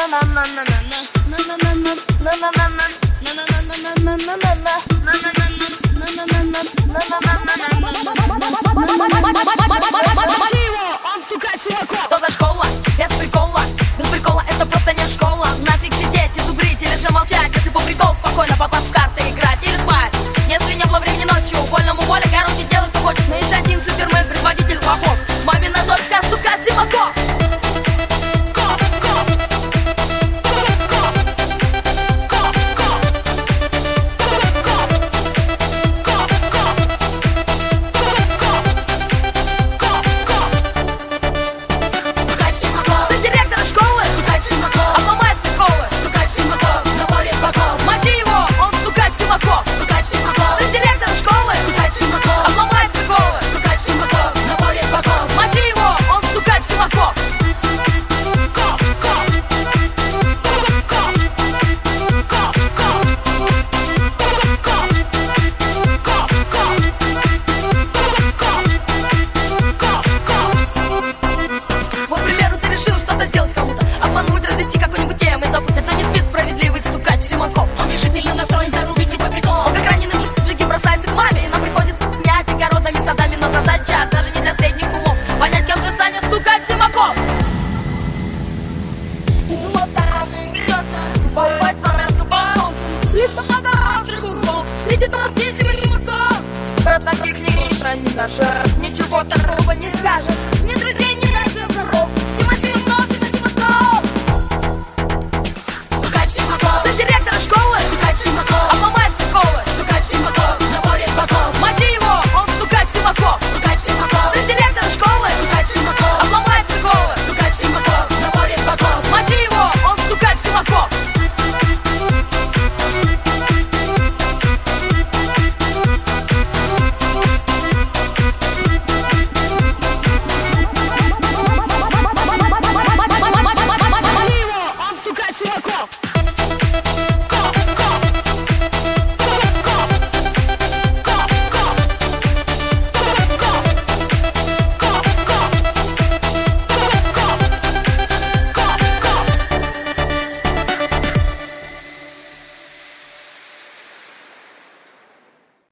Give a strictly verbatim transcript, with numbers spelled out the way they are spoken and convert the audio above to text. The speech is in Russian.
Он стукает Симаков. Что за школа? Без прикола. Без прикола это просто не школа. Нафиг сидеть и зубрить или же молчать. Если по приколу спокойно попав в карты играть или спать. Если не было времени ночью, вольному воля, короче, делай что хочешь. Но есть один супермен, предводитель плохов. Мамина дочка стукает Симаков. Сделать кому-то, обмануть, развести какой-нибудь темой, запутать, но не спит справедливый стукач Симаков. Он решительно настроен зарубить не по приколу. Он как раненый в шаги бросается к маме, и нам приходится снять огородными садами, но задача даже не для средних умов. Понять, кем же станет стукач Симаков. Вот так придется воевать сам расступать солнце. Слишком много острых углов, летит молодейший Симаков. Про таких не Миша не даже ничего такого не скажет. Нет друзей.